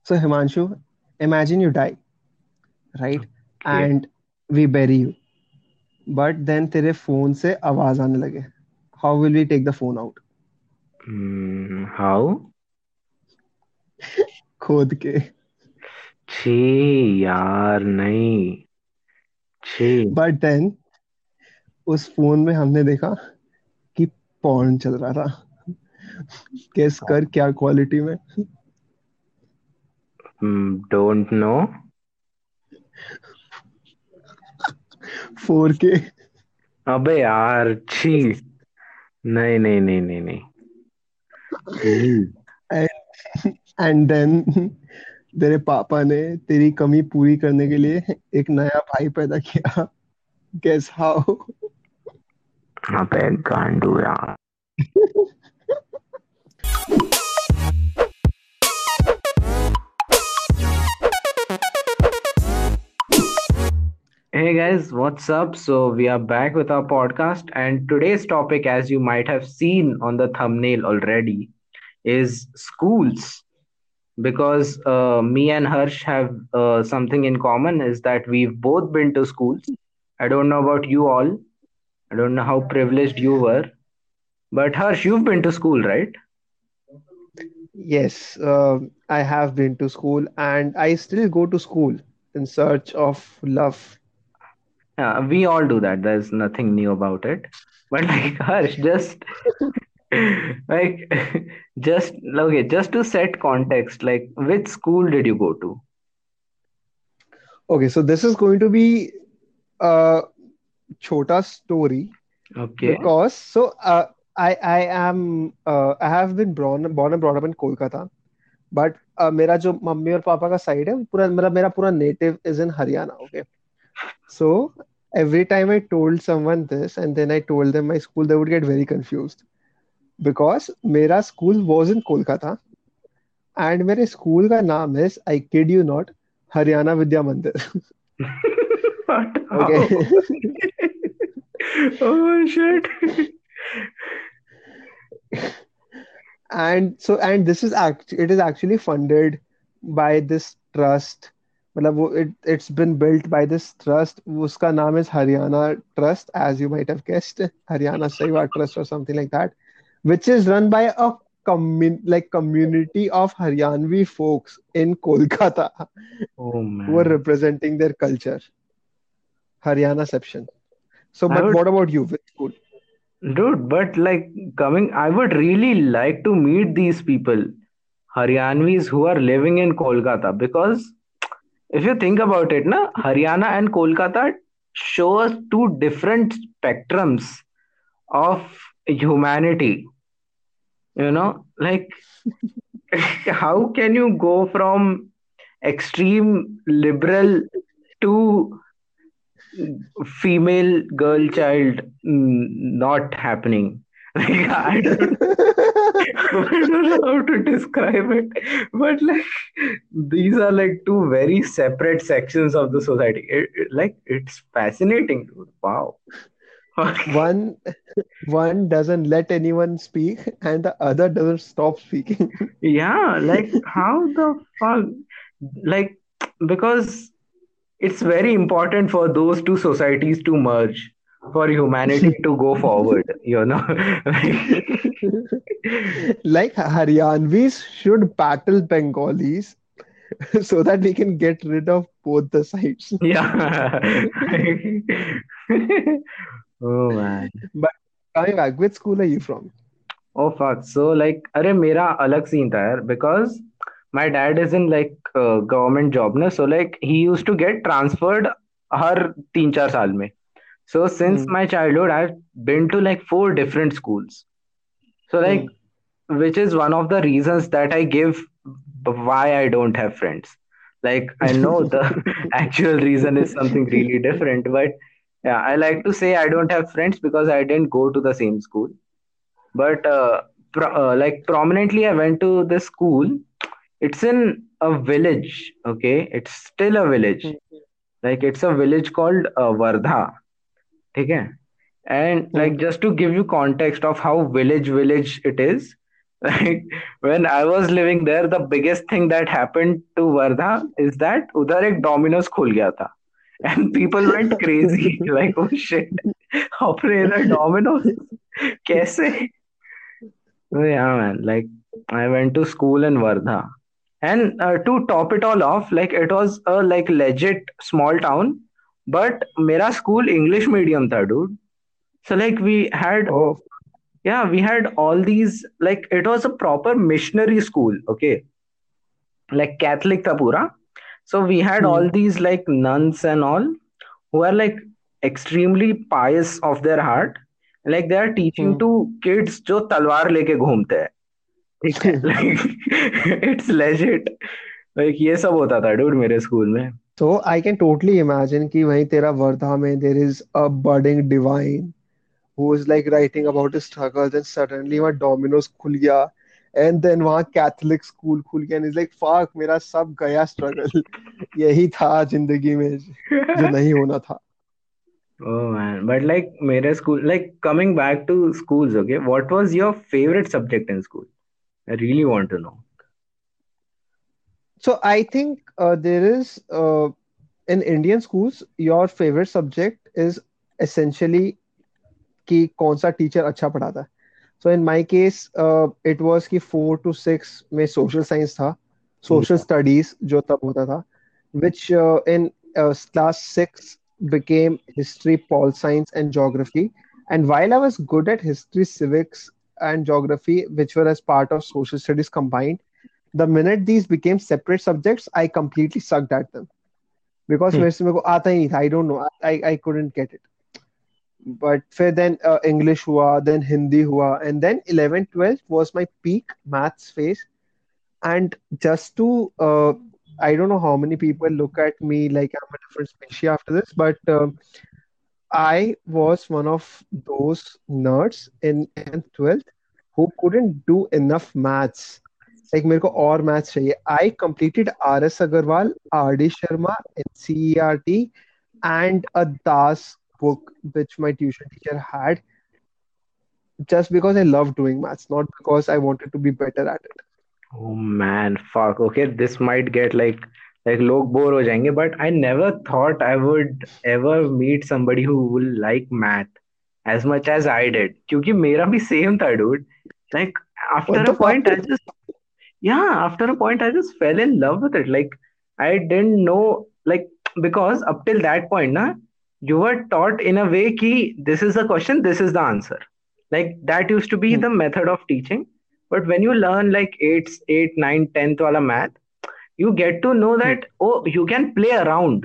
So Himanshu, imagine you die, right? Okay. And we bury you. But then तेरे phone से आवाज आने लगे. How will we take the phone out? How? खोद के. छी यार नहीं. छी. But then उस फोन में हमने देखा कि पॉर्न चल रहा था. गेस कर क्या क्वालिटी में. Don't know. 4K. अबे यार छी. नहीं नहीं नहीं नहीं नहीं. छी. एंड एंड देन तेरे पापा ने तेरी कमी पूरी करने के लिए एक नया भाई पैदा किया. Guess how. अबे गांडू यार. Hey guys, what's up? So we are back with our podcast, and today's topic, as you might have seen on the thumbnail already, is schools. Because me and Harsh have something in common, is that we've both been to schools. I don't know about you all. I don't know how privileged you were, but Harsh, you've been to school, right? Yes, I have been to school and I still go to school in search of love. Yeah, we all do that. There's nothing new about it. But like Harsh, just like just okay, just to set context, like which school did you go to? Okay, so this is going to be a chota story Okay. because I am I have been born and brought up in Kolkata, but मेरा जो mummy और पापा का side है पूरा मेरा पूरा native is in Haryana. Okay, so every time I told someone this and then I told them my school, they would get very confused because मेरा school was in Kolkata and मेरे school का नाम is, I kid you not, Haryana विद्या मंदिर. But how? Okay. Oh shit. And this is it is actually funded by this trust. मतलब वो it's been built by this trust. उसका नाम is Haryana Trust, as you might have guessed, Haryana Seva Trust or something like that, which is run by a community of Haryanvi folks in Kolkata Oh who are man. representing their culture, Haryana section. So, I but would, what about you? Which school? dude, but like coming, I would really like to meet these people, Haryanvis who are living in Kolkata, because if you think about it, na, Haryana and Kolkata show us two different spectrums of humanity. Like how can you go from extreme liberal to female girl child not happening? Like I don't know how to describe it, but like these are like two very separate sections of the society. Like it's fascinating, dude. Wow. One one doesn't let anyone speak and the other doesn't stop speaking. Yeah, like how the fuck? Like because it's very important for those two societies to merge for humanity to go forward. Like, Like Haryanvis should battle Bengalis so that we can get rid of both the sides. yeah. Oh man. But coming back, which school are you from? Oh fuck. So like अरे मेरा अलग scene था यार because my dad is in like government job ना, so like he used to get transferred हर 3-4 साल में. So since Hmm. my childhood I've been to like 4 different schools. So like Hmm. which is one of the reasons that I give why I don't have friends. Like I know the actual reason is something really different, but yeah, I like to say I don't have friends because I didn't go to the same school. But like prominently, I went to this school. It's in a village. Okay, it's still a village. Like it's a village called Wardha. Okay, and Hmm. like just to give you context of how village it is, Like when I was living there, the biggest thing that happened to Wardha is that उधर एक Domino's खुल गया था, and people went crazy. Like, oh shit, अपने इधर Domino's कैसे? So yeah, man. Like I went to school in Wardha, and to top it all off, like it was a like legit small town, but मेरा school English medium था, dude. So like we had, Oh. yeah, we had all these, like it was a proper missionary school, okay, like Catholic tha pura. So we had Hmm. all these like nuns and all who are like extremely pious of their heart, like they are teaching Hmm. to kids जो तलवार लेके घूमते हैं, ठीक है, like it's legit, like ये सब होता था dude मेरे स्कूल में. So I can totally imagine कि वहीं तेरा वर्धा में there is a budding divine who is like writing about his struggles and suddenly वहाँ Domino's खुल गया and then वहाँ Catholic school खुल गया and he's like fuck मेरा सब गया struggle यही था जिंदगी में जो नहीं होना था. Oh man, but like मेरे school, like coming back to schools, okay, what was your favorite subject in school? I really want to know. So I think there is in Indian schools your favorite subject is essentially कि कौन सा teacher अच्छा पढ़ाता है. So in my case, it was कि 4 to 6 में social science था, social Yeah. studies जो तब होता था, which in class 6 became history, pol science, and geography. And while I was good at history, civics, and geography, which were as part of social studies combined, the minute these became separate subjects, I completely sucked at them because मेरे को आता ही नहीं था. I don't know. I couldn't get it. But फिर then English हुआ, then Hindi हुआ, and then 11 12 was my peak maths phase. And just to I don't know how many people look at me like I'm a different species after this, but I was one of those nerds in 11th 12th who couldn't do enough maths. Like मेरे को और maths चाहिए. I completed RS Agarwal, RD Sharma, NCERT, and a Das book which my tuition teacher had just because I love doing maths, not because I wanted to be better at it. Oh man, fuck. Okay, this might get like लोग bore हो जाएंगे, but I never thought I would ever meet somebody who will like math as much as I did. क्योंकि मेरा भी same था, dude. Like after What a the fuck? point, I just, yeah, after a point, I just fell in love with it. Like I didn't know, like because up till that point, na, you were taught in a way ki this is the question, this is the answer. Like that used to be Hmm. the method of teaching. But when you learn like 8, 9, 10th wala math, you get to know Hmm. that oh, you can play around.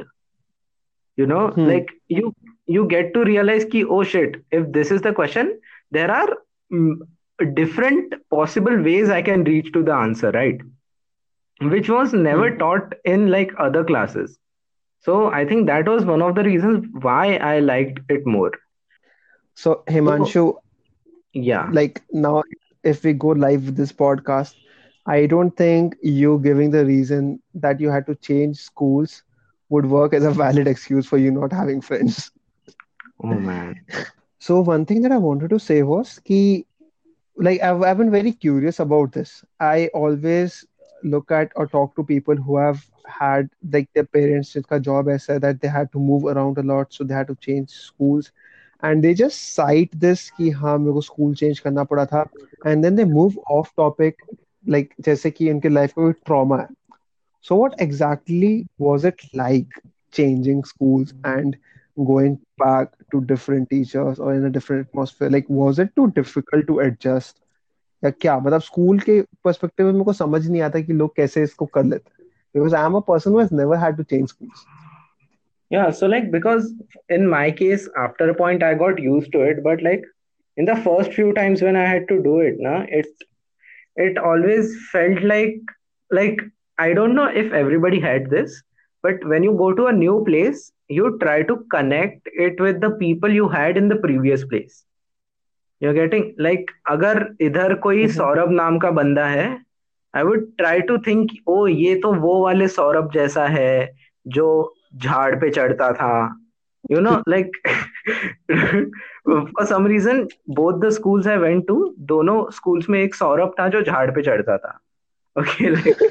Hmm. Like you get to realize ki oh shit, if this is the question, there are mm, different possible ways I can reach to the answer, right? Which was Hmm. never taught in like other classes. So I think that was one of the reasons why I liked it more. So, So Himanshu, yeah. like now, if we go live with this podcast, I don't think you giving the reason that you had to change schools would work as a valid excuse for you not having friends. Oh man. So, one thing that I wanted to say was कि like I've been very curious about this. I always look at or talk to people who have had like their parents जिनका job ऐसा है that they had to move around a lot, so they had to change schools, and they just cite this कि हाँ मेरे को school change करना पड़ा था, and then they move off topic like जैसे कि उनके life में कोई trauma है. So what exactly was it like changing schools and going back to different teachers or in a different atmosphere? Like was it too difficult to adjust? या क्या मतलब school के पर्सपेक्टिव में मेरे को समझ नहीं आता कि लोग कैसे इसको कर लेते हैं because I am a person who has never had to change schools. Yeah, so like because in my case, after a point I got used to it, but like in the first few times when I had to do it, na, it always felt like I don't know if everybody had this, but when you go to a new place, you try to connect it with the people you had in the previous place. You're getting like अगर इधर कोई सौरभ नाम का बंदा है, I would try to think ओ ये तो वो वाले सौरभ जैसा है जो झाड़ पे चढ़ता था, like For some reason both the schools I went to, दोनों schools में एक सौरभ था जो झाड़ पे चढ़ता था. Okay, like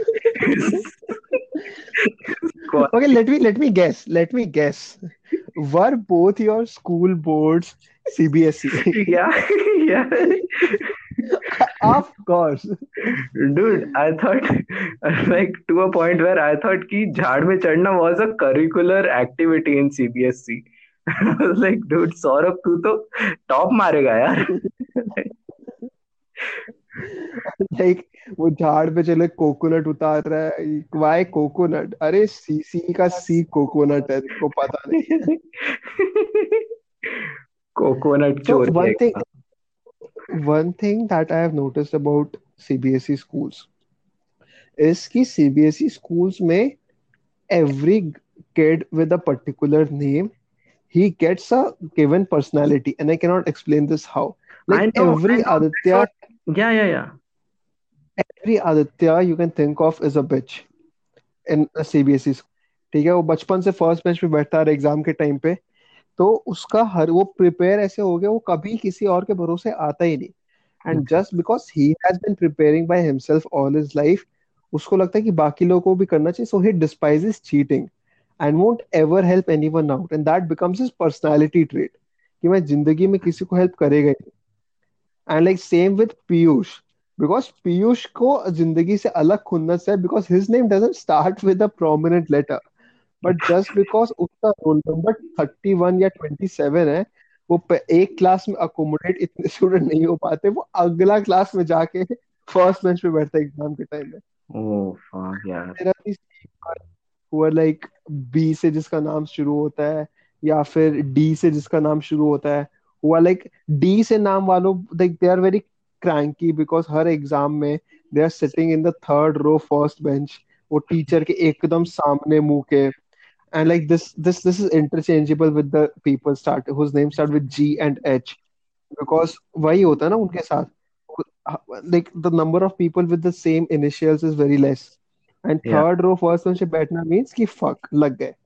Okay, let me guess. Let me guess. Were both your school boards CBSE? yeah, yeah. Of course. Dude, I thought like to a point where I thought कि झाड़ में चढ़ना was a curricular activity in CBSE. I was like, dude, Saurabh तू तो top मारेगा यार. Like वो झाड़ पे चले कोकोनट उतार रहा है. Why coconut? अरे सीसी का सी कोकोनट है, को पता नहीं है. कोकोनट So चोर देगा. one thing that I have noticed about CBSE schools is कि CBSE schools में every kid with a particular name, he gets a given personality, and I cannot explain this how. Like I know. That's what. Yeah, yeah, yeah. every Aditya you can think of is a bitch in a CBSE school. ठीक है, वो बचपन से first bench पे बैठता है exam के time पे, तो उसका हर वो प्रिपेयर ऐसे हो गया, वो कभी किसी और के भरोसे आता ही नहीं. And Okay. Just because he has been preparing by himself all his life, उसको लगता है कि बाकी लोगों को भी करना चाहिए, so he despises cheating and won't ever help anyone out, and that becomes his personality trait कि मैं जिंदगी में किसी को हेल्प करेगा ही. And like same with Piyush, because Piyush को जिंदगी से अलग खुन्नस है, because his name doesn't start with a prominent letter, but just because उसका रोल नंबर 31 या 27 है, वो एक क्लास में अकोमोडेट इतने स्टूडेंट नहीं हो पाते, वो अगला क्लास में जाके फर्स्ट बेंच पे बैठता है एग्जाम के टाइम में. Oh, fuck, yeah. मेरा भी हुआ लाइक बी से जिसका नाम शुरू होता है, या फिर डी से जिसका नाम शुरू होता है, हुआ लाइक डी से नाम वालों, like they are very cranky because हर एग्जाम में they are sitting in the third row first bench, वो टीचर के एकदम सामने मुंह के. And like this is interchangeable with the people start whose name start with G and H, because वही होता है ना उनके साथ, like the number of people with the same initials is very less, and Yeah. third row first bench पे बैठना means कि fuck लग गए.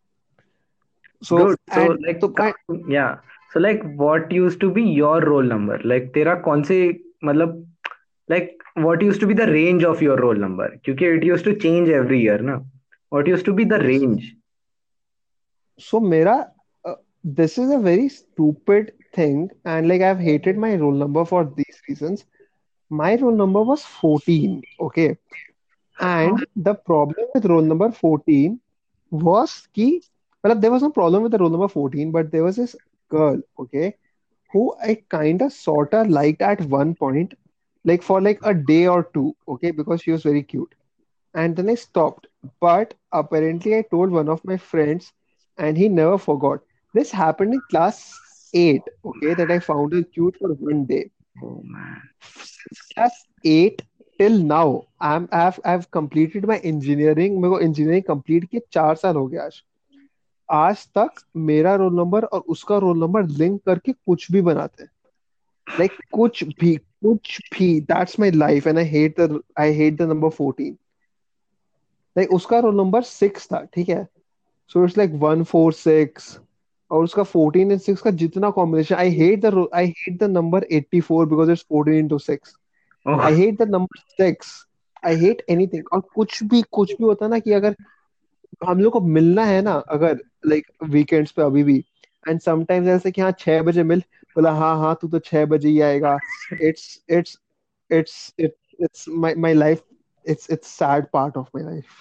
So Dude, so and like, so my yeah. So like, what used to be your roll number? Like, तेरा कौन से मतलब like what used to be the range of your roll number? क्योंकि it used to change every year, ना? What used to be the yes, range? so मेरा this is a very stupid thing, and like I've hated my roll number for these reasons. My roll number was 14, okay, and the problem with roll number 14 was कि मतलब there was no problem with the roll number 14, but there was this girl, okay, who I kind of sort of liked at one point, like for like a day or two, okay, because she was very cute. And then I stopped. But apparently, I told one of my friends, and he never forgot. This happened in class 8, okay, that I found her cute for one day. Oh man. Since class 8 till now, I've completed my engineering. मेरे को engineering complete किए 4 साल हो गए आज. आज तक मेरा रोल नंबर और उसका रोल नंबर लिंक करके कुछ भी बनाते हैं. Like कुछ भी that's my life, and I hate the number 14. Like उसका रोल नंबर 6 था, ठीक है, सो इट्स लाइक 146, और उसका 14 and 6 का जितना combination, I hate the number 84 because it's 14 into 6. I Oh. Hate the number 6. I hate anything. और कुछ भी होता है ना कि अगर हम लोग को मिलना है ना, अगर लाइक वीकेंड्स पे अभी भी, एंड समटाइम्स ऐसे कि हाँ 6 बजे मिल, बोला हाँ हाँ तू तो 6 बजे ही आएगा. It's it's it's my life. It's sad part of my life.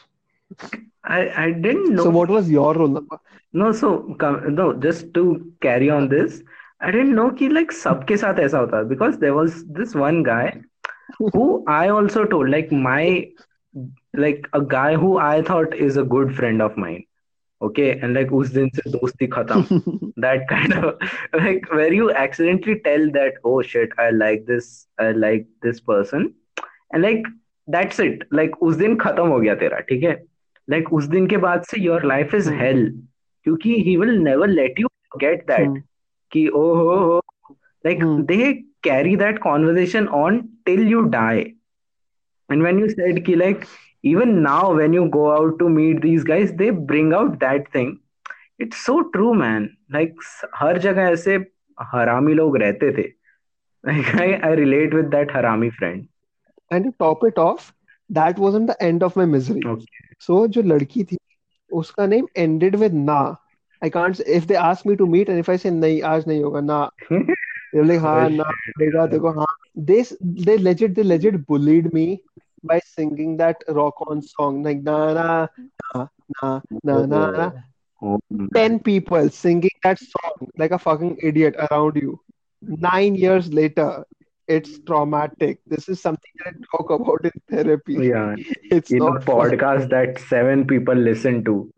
I didn't So know. what was your role number? No, so no, just to carry on this, I didn't know कि like सबके साथ ऐसा होता है, because there was this one guy who I also told, like my, like a guy who I thought is a good friend of mine. Okay, and like उस दिन से दोस्ती खत्म. That kind of like where you accidentally tell that, oh shit, I like this person, and like that's it. Like उस दिन खत्म हो गया तेरा, ठीक है? Like उस दिन के बाद से your life is Hmm. hell, क्योंकि he will never let you forget that Hmm. कि oh ho, like Hmm. they carry that conversation on till you die. And when you said ki like even now when you go out to meet these guys, they bring out that thing. It's so true man, like हर जगह ऐसे हरामी लोग रहते थे. Like I relate with that harami friend. And to top it off, that wasn't the end of my misery. Okay. So जो लड़की थी उसका नेम एंडेड विद ना. I can't, if they ask me to meet and if I say नहीं आज नहीं होगा ना, they're like Oh हाँ ना shit, पड़ेगा yeah. देखो हाँ. They legit bullied me by singing that rock on song like na na na na na na na. Oh, oh man. 10 people singing that song like a fucking idiot around you. 9 years later, it's traumatic. This is something that I talk about in therapy. Yeah. It's In a not fun. podcast that 7 people listen to.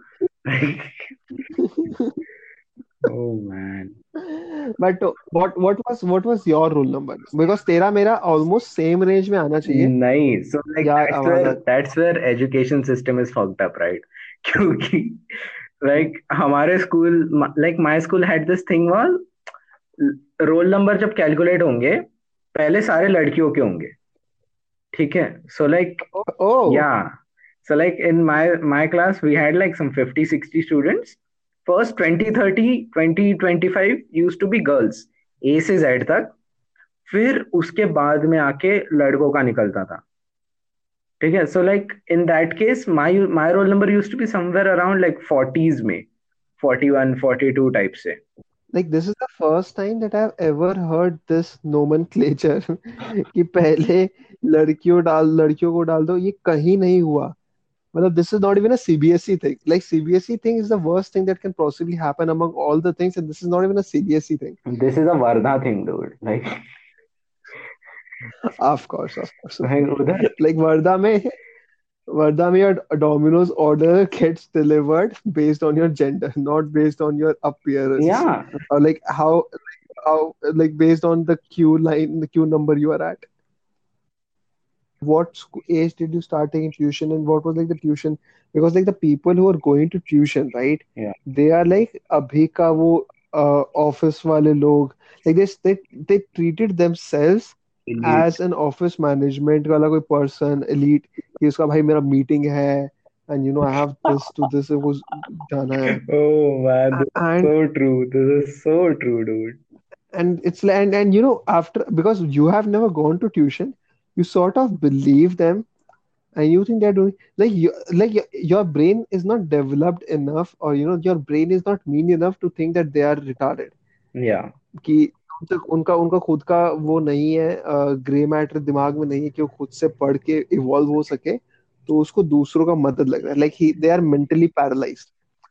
Oh man. But what was your rule number? Because तेरा मेरा almost same range में आना चाहिए. Nice. So like यार आवाज आ. that's where education system is fucked up, right? क्योंकि like हमारे school, like my school had this thing was roll number जब कैलकुलेट होंगे पहले सारे लड़कियों के होंगे. ठीक है. So like Oh, yeah. So like in my class we had like some 50-60 students. First 20-30-20-25 used to be girls, A से Z तक. फिर उसके बाद में आके लड़कों का निकलता था. ठीक है. So like in that case my roll number used to be somewhere around like 40s में 41-42 टाइप से. like this is the first time that I've ever heard this nomenclature कि पहले लड़कियों को डाल दो. ये कहीं नहीं हुआ. मतलब this is not even a CBSE thing. Like CBSE thing is the worst thing that can possibly happen among all the things, and this is not even a CBSE thing. This is a Varda thing, dude. Of course, of course. Like उधर. Like Varda में your Domino's order gets delivered based on your gender, not based on your appearance, Yeah. or like how like based on the queue line, the queue number you are at. What age did you start taking tuition, and what was like the tuition? Because like the people who are going to tuition, right? Yeah. They are like abhi ka wo office wale log. Like they treated themselves Elite. as an office management वाला कोई person elite कि उसका भाई मेरा meeting है and you know I have this to this वो जाना है. Oh man, this is and so true. This is so true, dude. and it's like and you know after, because you have never gone to tuition, you sort of believe them and you think they're doing like your brain is not developed enough, or you know your brain is not mean enough to think that they are retarded. Yeah. कि तब तक उनका उनका खुद का वो नहीं है, ग्रे मैटर दिमाग में नहीं है कि वो खुद से पढ़ के इवॉल्व हो सके, तो उसको दूसरों का मदद लग रहा है. Like he they are mentally paralysed.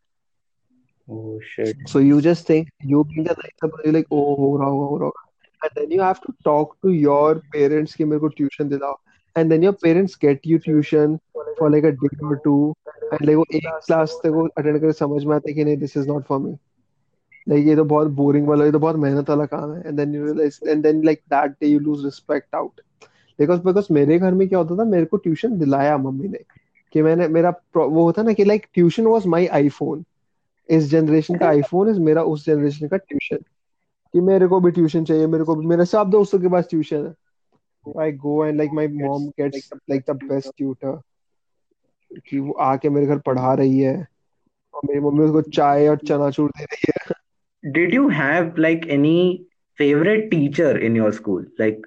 Oh shit. So you just think you being the nicer person, you're like, oh हो रहा होगा. And then you have to talk to your parents कि मेरे को ट्यूशन दिलाओ. And then your parents get you tuition for like a day or two. And like वो एक class तक वो अटेंड करके समझ में आता है कि नहीं, this is not for me. Like ये तो बहुत बोरिंग वाला, ये तो बहुत मेहनत वाला काम है. And then you realize, and then like that day you lose respect out. Because मेरे घर में क्या होता था, मेरे को ट्यूशन दिलाया मम्मी ने. कि मैंने मेरा वो होता ना कि like tuition was my iPhone. इस जनरेशन का आईफोन इज मेरा उस जनरेशन का ट्यूशन. कि मेरे को भी ट्यूशन चाहिए, मेरे को भी, मेरे सब दोस्तों के पास ट्यूशन है. I go and like my mom gets like the best tutor कि वो आके मेरे घर पढ़ा रही है, और मेरी मम्मी उसको चाय और चनाचूर दे रही है. Did you have like any favorite teacher in your school? Like,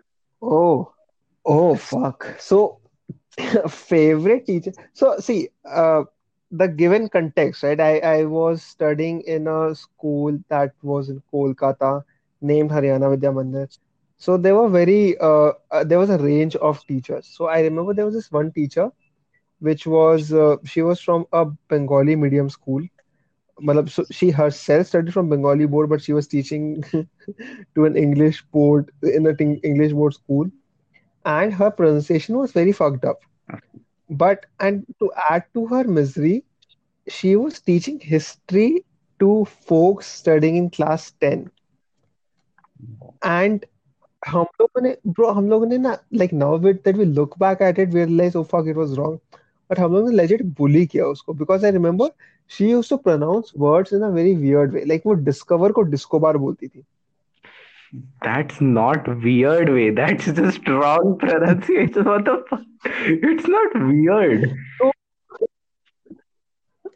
Oh fuck. So favorite teacher. So see, the given context, right? I was studying in a school that was in Kolkata named Haryana Vidya Mandir. So there was a range of teachers. So I remember there was this one teacher, which was she was from a Bengali medium school. Matlab, so she herself studied from Bengali board, but she was teaching to an English board in a English board school, and her pronunciation was very fucked up. But and to add to her misery, she was teaching history to folks studying in class 10. And हम लोगों ने ना, like now that we look back at it, we realize, oh fuck, it was wrong. But हम लोगों ने legit bully किया उसको, because I remember she used to pronounce words in a very weird way. Like वो discover को discobar बोलती थी. that's not weird way. That's just wrong pronunciation. What the fuck? It's not weird. So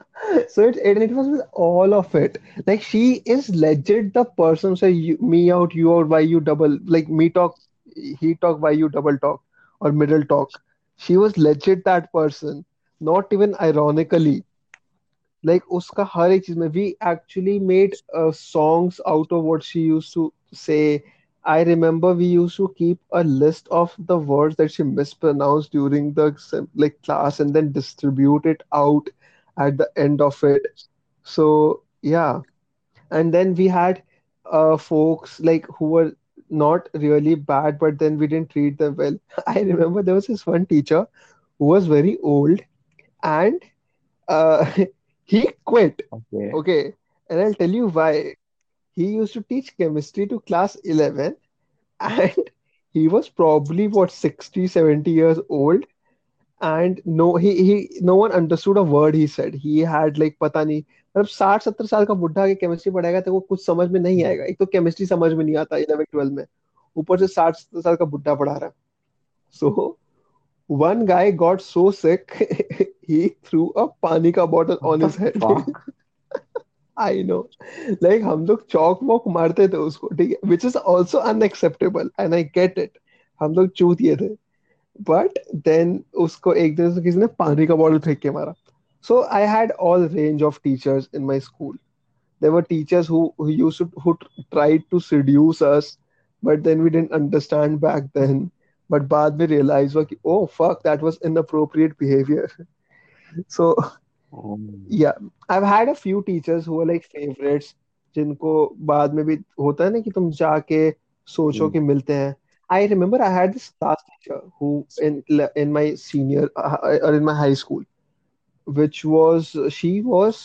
And it was with all of it. Like she is legit the person say me out, you out, why you double, like me talk, he talk, why you double talk, or middle talk. She was legit that person. Not even ironically. Like uska har ek cheez mein we actually made songs out of what she used to say. I remember we used to keep a list of the words that she mispronounced during the like class and then distribute it out at the end of it. So yeah, and then we had folks like who were not really bad, but then we didn't treat them well. I remember there was this one teacher who was very old, and uh, he quit. Okay. Okay, and I'll tell you why. He used to teach chemistry to class 11, and he was probably what 60, 70 years old, and no one understood a word he said. He had like पता नहीं, मतलब 60-70 साल का बुढ़ा के chemistry पढ़ाएगा तो वो कुछ समझ में नहीं आएगा. एक तो केमिस्ट्री समझ में नहीं आता 11 12 में, ऊपर से 60-70 साल का बुढ़ा पढ़ा रहा है. So one guy got so sick he threw a पानी का bottle What on the his head. fuck? I know. Like हम लोग चौक वॉक मारते थे उसको, ठीक है, which is also unacceptable and I get it. हम लोग चूतिए थे, बट देन उसको एक दिन से किसी ने पानी का बॉटल फेंक के मारा. So I had all range of teachers in my school. There were teachers who used to who tried to seduce us, but then we didn't understand back then. But बाद में realize हुआ कि oh fuck, that was inappropriate behavior. So Um, yeah, I've had a few teachers who are like favorites, जिनको बाद में भी होता है ना कि तुम जाके सोचो कि मिलते हैं. I remember I had this class teacher who in my senior or in my high school, which was she was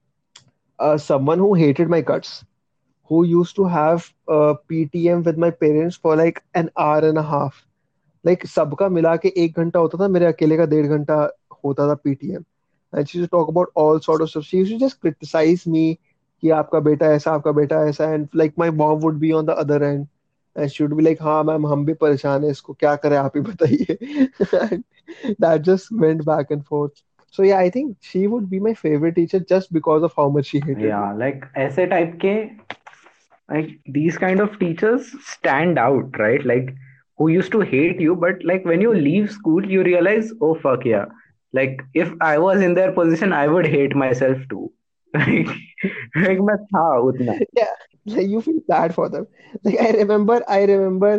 someone who hated my guts, who used to have PTM with my parents for like an hour and a half. Like सबका मिला के 1 घंटा होता था, मेरे अकेले का 1.5 घंटा होता था PTM. And she to talk about all sort of stuff. She used to just criticise me कि आपका बेटा ऐसा, आपका बेटा ऐसा. And like my mom would be on the other end and she would be like हाँ ma'am हम भी परेशान है, इसको क्या करें आप ही बताइए. And that just went back and forth. So yeah, I think she would be my favorite teacher just because of how much she hated me. yeah, like ऐसे type के, like these kind of teachers stand out, right? Like who used to hate you, but like when you leave school, you realize, oh fuck yeah. Like if I was in their position, I would hate myself too. Like, like मैं था उतना. Yeah, like you feel bad for them. Like I remember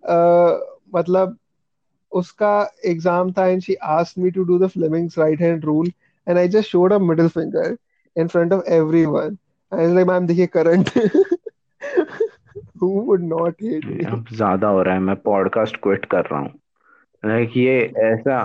मतलब उसका exam था and she asked me to do the Fleming's right hand rule and I just showed a middle finger in front of everyone. I was like, ma'am देखिए current. Who would not hate me? अब ज्यादा हो रहा है, मैं podcast quit कर रहा हूँ. लाइक ये ऐसा.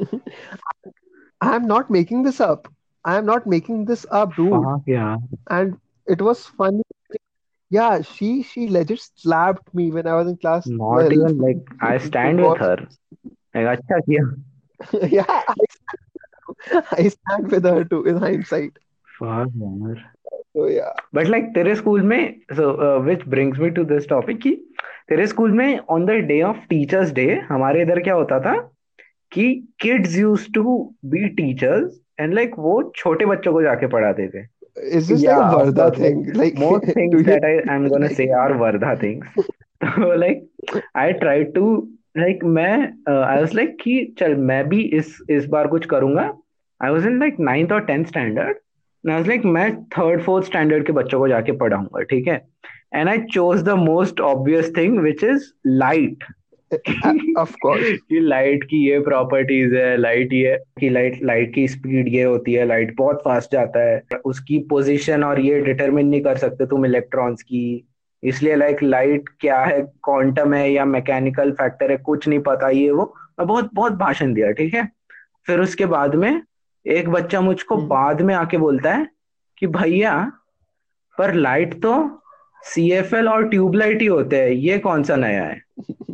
I am not making this up. I am not making this up, dude. fuck yeah. And it was funny. Yeah, she legit slapped me when I was in class Not 12 even like I stand with because her. Like अच्छा किया. yeah, I stand with her too in hindsight. fuck यार. So yeah. But like तेरे school में, so which brings me to this topic कि तेरे school में on the day of teachers day हमारे इधर क्या होता था कि kids used to be teachers and like वो छोटे बच्चों को जाके पढ़ाते थे. Is this like a Yeah, of Varda course, like thing? Like, most do things you that I'm gonna like? say are Vardha things. So like I tried to, like मैं I was like कि चल मैं भी इस बार कुछ करूंगा. I was in like 9th or 10th standard. And I was like मैं 3rd 4th standard के बच्चों को जाके पढ़ाऊंगा, ठीक है. And I chose the most obvious thing which is light. Of course. कि लाइट की ये प्रॉपर्टीज है, लाइट ये कि लाइट लाइट की स्पीड ये होती है, लाइट बहुत फास्ट जाता है, उसकी पोजीशन और ये डिटरमिन नहीं कर सकते तुम इलेक्ट्रॉन्स की. इसलिए लाइक लाइट क्या है, क्वांटम है या मैकेनिकल फैक्टर है, कुछ नहीं पता ये वो. और बहुत बहुत भाषण दिया, ठीक है. फिर उसके बाद में एक बच्चा मुझको Hmm. बाद में आके बोलता है कि भैया पर लाइट तो CFL और ट्यूबलाइट ही होते हैं, ये कौन सा नया है.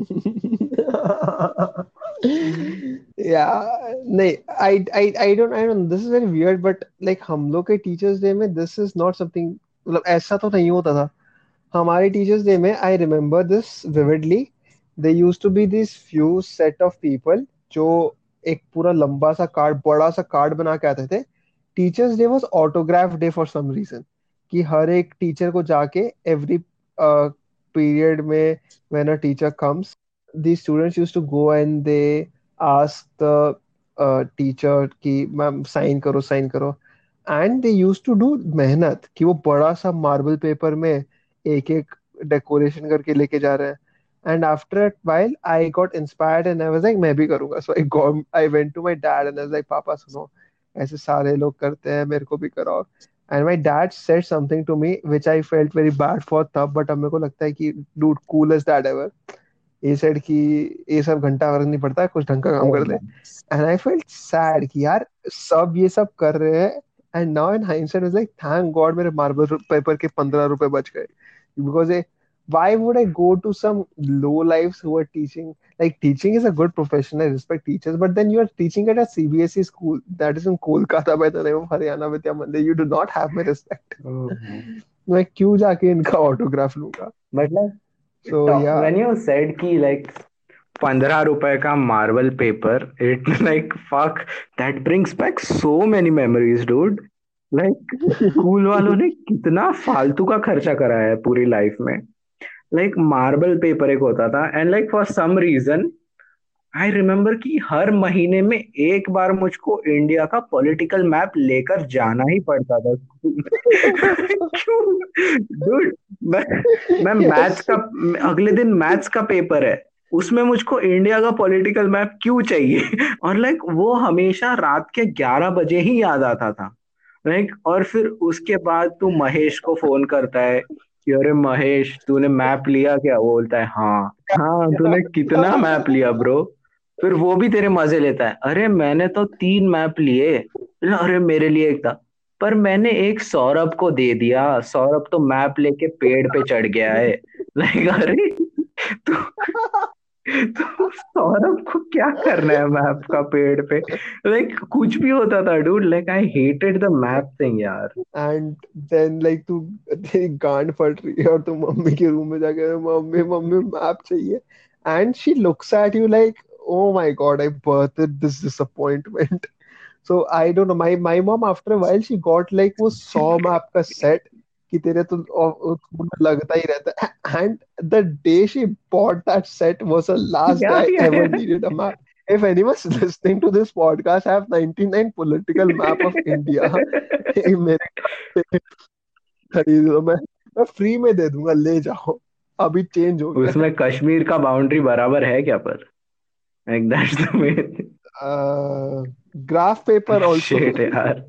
Yeah, नहीं, I don't, this is very weird, but like हम लोग के टीचर्स डे में this is not something, मतलब ऐसा तो नहीं होता था. हमारे टीचर्स डे में I remember this vividly. There used to be these few set of people जो एक पूरा लंबा सा कार्ड, बड़ा सा कार्ड बना के आते थे teachers day was autograph day for some reason, कि हर एक टीचर को जाके एवरी पीरियड में when a teacher comes, the students used to go and they ask the teacher कि मैम साइन करो साइन करो। एंड दे यूज्ड टू डू मेहनत कि वो बड़ा सा मार्बल पेपर में एक एक डेकोरेशन करके लेके जा रहे हैं। And after a while I got inspired and I was like मैं भी करूंगा। So I went to my dad and I was like पापा सुनो, ऐसे सारे लोग करते हैं, मेरे को भी कराओ। And my dad said something to me which I felt very bad for तब, बट अब मेरे को लगता है कि डूड कूलेस्ट डैड एवर। ये सेड कि ये सब घंटा फर्क नहीं पड़ता, कुछ ढंग का काम Oh कर ले। man. And I felt sad कि यार सब ये सब कर रहे हैं, and now in hindsight was like thank God मेरे मार्बल पेपर के 15 रुपए बच गए। Because why would I go to some low lives who are teaching? Like teaching is a good profession. I respect teachers, but then you are teaching at a CBSE school that is in Kolkata by the name of Haryana Vidya Mandir. You do not have my respect. Oh man. मैं क्यों जाके इनका autograph लूंगा? But like So yeah, when you said कि like 15 रुपए का marble paper, it like fuck, that brings back so many memories dude. Like school वालों ने कितना फालतू का खर्चा करा है पूरी लाइफ में। लाइक मार्बल पेपर एक होता था, and like for some reason I remember कि हर महीने में एक बार मुझको इंडिया का पॉलिटिकल मैप लेकर जाना ही पड़ता था स्कूल में। क्यों डूड? मैं मैं मैथ्स yes. का, अगले दिन मैथ्स का पेपर है, उसमें मुझको इंडिया का पॉलिटिकल मैप क्यों चाहिए? और लाइक वो हमेशा रात के 11 बजे ही याद आता था। लाइक और फिर उसके बाद तू महेश को फोन करता है कि अरे महेश तूने मैप लिया क्या? वो बोलता है हाँ। हाँ तूने कितना मैप लिया ब्रो? फिर वो भी तेरे मजे लेता है, अरे मैंने तो 3 मैप लिए। अरे मेरे लिए एक था, पर मैंने एक सौरभ को दे दिया, सौरभ तो मैप लेके पेड़ पे चढ़ गया है। लाइक अरे तो तो सौरभ को क्या करना है मैप का पेड़ पे? लाइक कुछ भी होता था dude, like I hated the map thing यार। एंड देन लाइक तू तेरी गांड फट रही है और तू मम्मी के रूम में जाके मम्मी मम्मी मैप चाहिए, and she looks at you like oh my God I birthed this disappointment. So I don't know, my mom after a while she got like वो 100 मैप का सेट कि तेरे तो स्कूल में लगता ही रहता है। And the day she bought that set was the last day या आई या ever needed a map. If anyone's listening to this podcast, I have 99 political map of India. मेरे से खरीद लो, मैं फ्री में दे दूंगा, ले जाओ, अभी चेंज हो गया उसमें कश्मीर का बाउंड्री बराबर है क्या? पर लाइक दैट्स द मेन है। Graph paper also. शिट यार।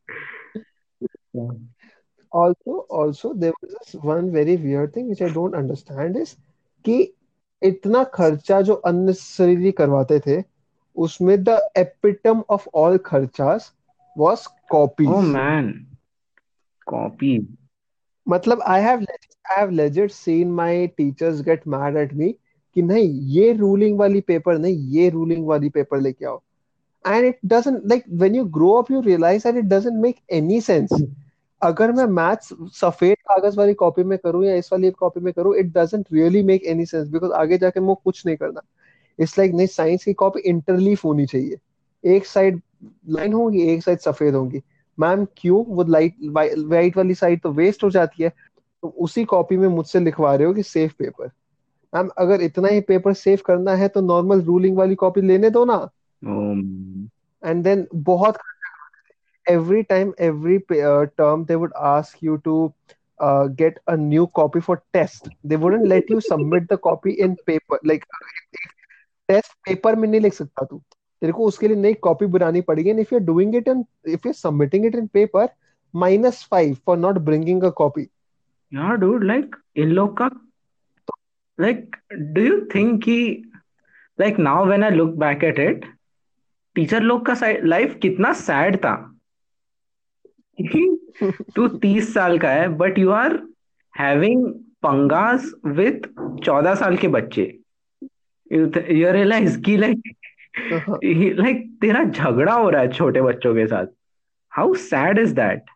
Also there was this one very weird thing which I don't understand is कि इतना खर्चा जो unnecessarily करवाते थे, उसमें the epitome of all खर्चास was oh copies. Man, copy. मतलब I have legit seen my teachers get mad at me कि नहीं ये रूलिंग वाली पेपर नहीं, ये रूलिंग वाली पेपर लेके आओ। And it doesn't, like when you grow up you realize that it doesn't make any sense. अगर मैं मैथ्स सफेद कागज वाली कॉपी में करूँ या इस वाली कॉपी में करूँ, it doesn't really make any sense, because आगे जाके मुझे कुछ नहीं करना। इट्स लाइक नहीं, साइंस की कॉपी इंटरलीफ होनी चाहिए, एक साइड लाइन होगी एक साइड सफेद होगी। मैम क्यों? वो लाइट वाइट वाली साइड तो वेस्ट हो जाती है, तो उसी कॉपी में मुझसे लिखवा रहे हो कि सेफ पेपर। मैम अगर इतना ही पेपर सेव करना है तो नॉर्मल रूलिंग वाली कॉपी लेने दो ना। ओ एंड देन बहुत every time every term they would ask you to get a new copy for test. They wouldn't let you submit the copy in paper, like test paper में नहीं लिख सकता तू, तेरे को उसके लिए नई कॉपी बनानी पड़ेगी। And if you submitting it in paper, -5 for not bringing a copy. यार डूड, लाइक इन लोग का, लाइक डू यू थिंक कि like now when I look back at it, teacher लोग का लाइफ कितना सैड था। तू 30 साल का है बट यू आर हैविंग पंगास विथ 14 साल के बच्चे। यू रियलाइज कि लाइक लाइक तेरा झगड़ा हो रहा है छोटे बच्चों के साथ। How sad is that?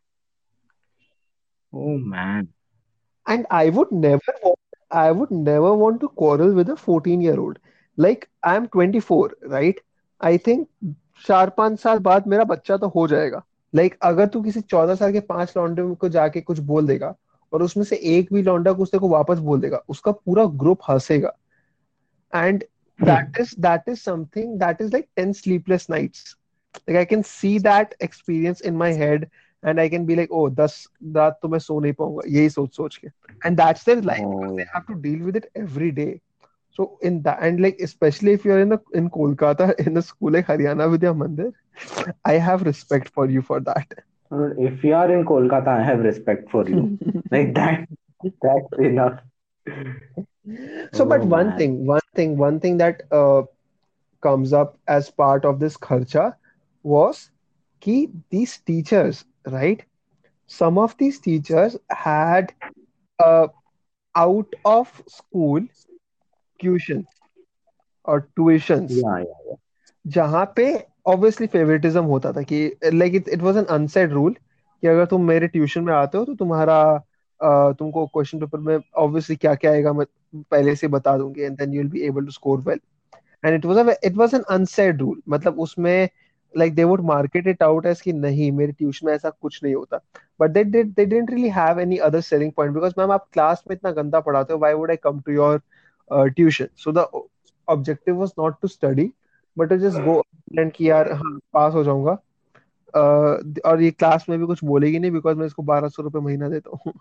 Oh man. And I would never want to quarrel with a 14-year-old. Like I'm 24, right? I think 4-5 साल बाद मेरा बच्चा तो हो जाएगा, लाइक अगर तू किसी 14 साल के 5 लौंडे को जाके कुछ बोल देगा और उसमें से एक भी लौंडा कुछ तेरे को वापस बोल देगा, उसका पूरा ग्रुप हंसेगा. And that is something that is like 10 sleepless nights. Like I can see that experience in my head, and I can be like, oh, 10 रात तो मैं सो नहीं पाऊंगा यही सोच सोच के. And that's their life because they Oh, have to deal with it every day. So in that, and like especially if you're in Kolkata in a school like Haryana Vidya Mandir, I have respect for you for that. if you are in Kolkata, I have respect for you. Like that, that's enough. So, but Oh man. one thing that comes up as part of this kharcha was कि these teachers, right? Some of these teachers had uh, out of school tuition or tuitions Yeah, yeah. जहाँ पे obviously favoritism होता था कि like it was an unsaid rule कि अगर तुम मेरे ट्यूशन में आते हो तो तुमको क्वेश्चन पेपर में obviously क्या क्या आएगा मैं पहले से बता दूंगी and then you'll be able to score well. And it was an unsaid rule. मतलब उसमें like they would market it out as कि नहीं मेरे ट्यूशन में ऐसा कुछ नहीं होता. But they didn't really have any other selling point because ma'am आप क्लास में इतना गंदा पढ़ाते हो, why would I come to your tuition? So the objective was not to study but to just go and कि यार हाँ पास हो जाऊंगा. और ये क्लास में भी कुछ बोलेगी नहीं बिकॉज मैं इसको 1200 रुपये महीना देता हूँ.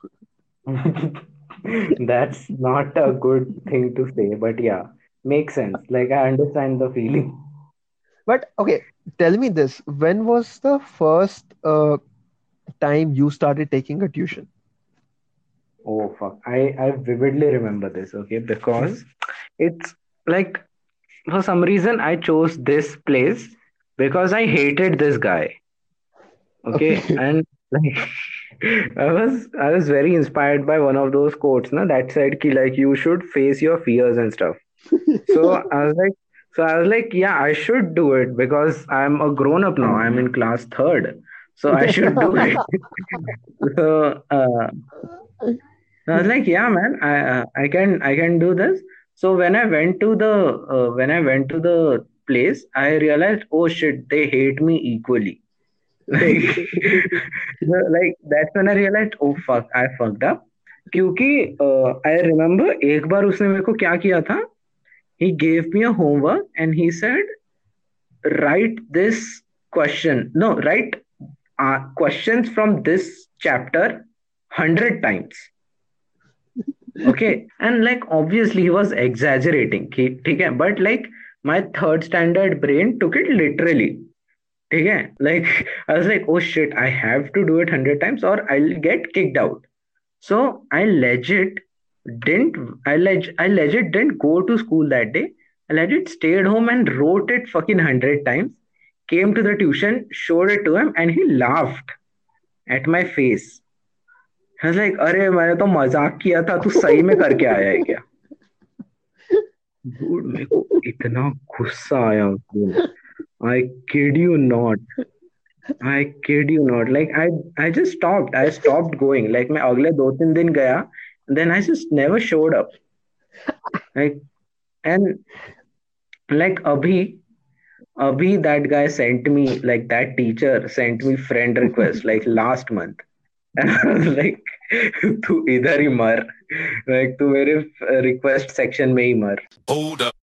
That's not a good thing to say, but yeah, makes sense. Like I understand the feeling. But okay, tell me this: when was the first time you started taking a tuition? Oh fuck. I vividly remember this, okay? Because it's like for some reason I chose this place because I hated this guy. Okay, Okay. and like I was very inspired by one of those quotes, na, that said ki like you should face your fears and stuff. So I was like, yeah, I should do it because I'm a grown up now. I'm in class third, so I should do it. So I was like, yeah, man, I can do this. So when I went to the place, I realized, oh shit, they hate me equally. Like, like that's when I realized, oh fuck, I fucked up. क्योंकि I remember एक बार उसने मेरे को क्या किया था. He gave me a homework and he said, write this question. No, write questions from this chapter 100 times. Okay, and like obviously he was exaggerating. ठीक है, but like my third standard brain took it literally. ठीक है, like I was like, oh shit, I have to do it 100 times or I'll get kicked out. So I legit didn't go to school that day. I legit stayed home and wrote it fucking 100 times. Came to the tuition, showed it to him, and he laughed at my face. I was like, अरे मैंने तो मजाक किया था, तू सही में करके आया है क्या? Dude, मेरे को इतना गुस्सा आया उस दिन. I kid you not. I kid you not. Like I just stopped. I stopped going. Like मैं अगले 2-3 दिन गया, and then I just never showed up. Like and like Abhi that guy sent me, like that teacher sent me friend request like last month. And I was like, तू इधर ही मर, like तू मेरे request section में ही मर. Hold up.